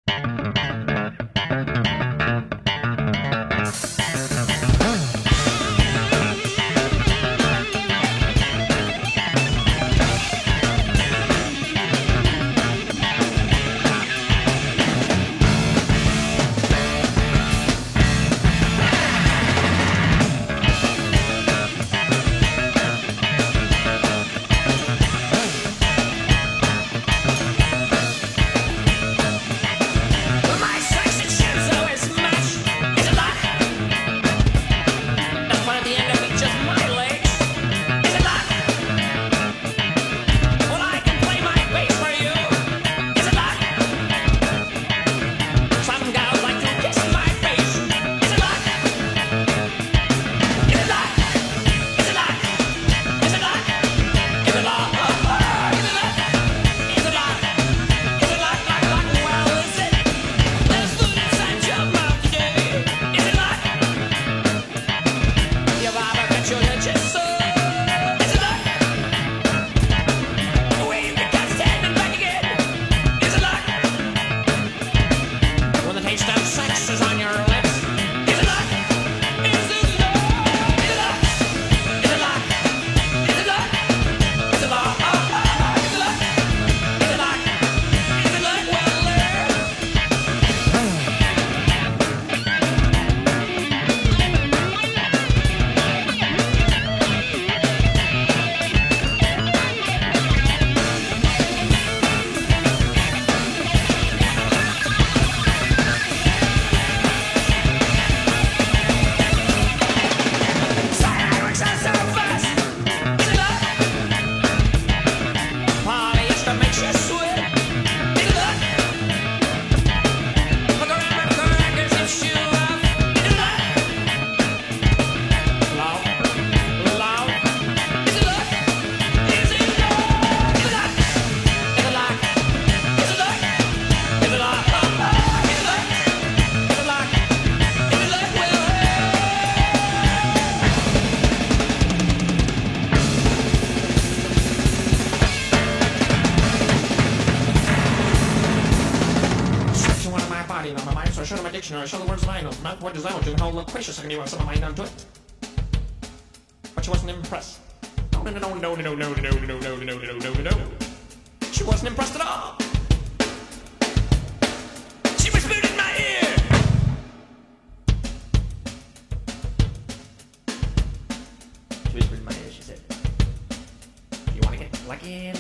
Show them my dictionary, show the words that I know. Math, what does I want to? How loquacious I can be some of mine onto it. But she wasn't impressed. No. She wasn't impressed at all. She whispered in my ear. She whispered in my ear, she said, "You want to get lucky?"